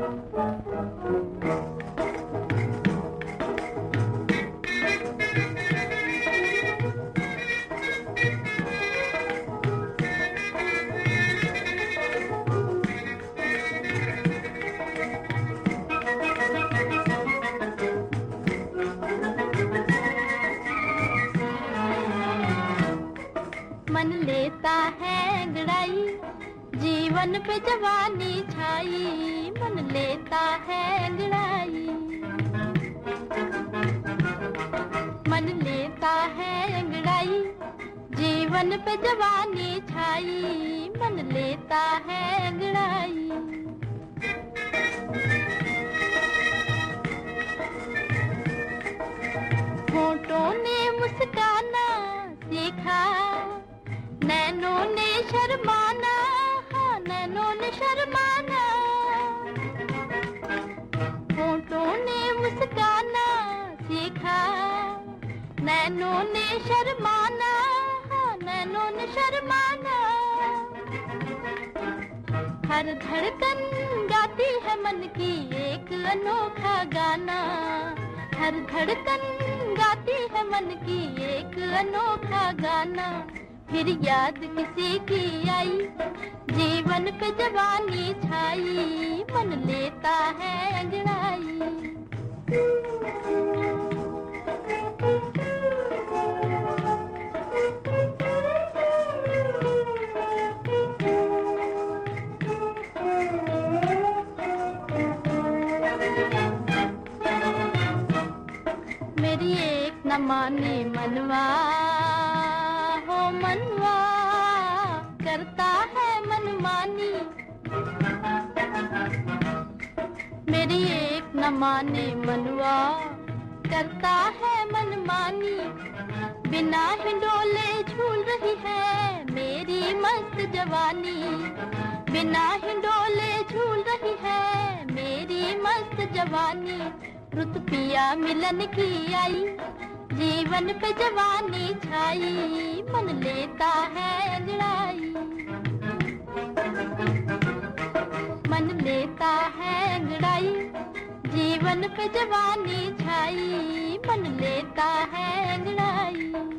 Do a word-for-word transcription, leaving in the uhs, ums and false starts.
मन लेता है अंगड़ाई, जीवन पे जवानी छाई, मन लेता है अंगड़ाई। मन लेता है अंगड़ाई, जीवन पे जवानी छाई, मन लेता है अंगड़ाई। होठों ने मुस्काना सीखा, नैनों ने शर्माना, हाँ नैनों ने शर्माना। होठों ने मुस्काना सीखा, नैनों ने शर्माना, हाँ नैनों ने शर्माना। हर धड़कन गाती है मन की एक अनोखा गाना, हर धड़कन गाती है मन की एक अनोखा गाना। फिर याद किसी की आई, जीवन पे जवानी छाई, मन लेता है अंगड़ाई। मेरी एक न माने मनवा, हो मनवा करता है मनमानी। मेरी एक न माने मनवा करता है मनमानी। बिना हिंडोले झूल रही है मेरी मस्त जवानी, बिना हिंडोले झूल रही है मेरी मस्त जवानी। रुत पिया मिलन की आई, जीवन पे जवानी छाई, मन लेता है अंगड़ाई। मन लेता है अंगड़ाई, जीवन पे जवानी छाई, मन लेता है अंगड़ाई।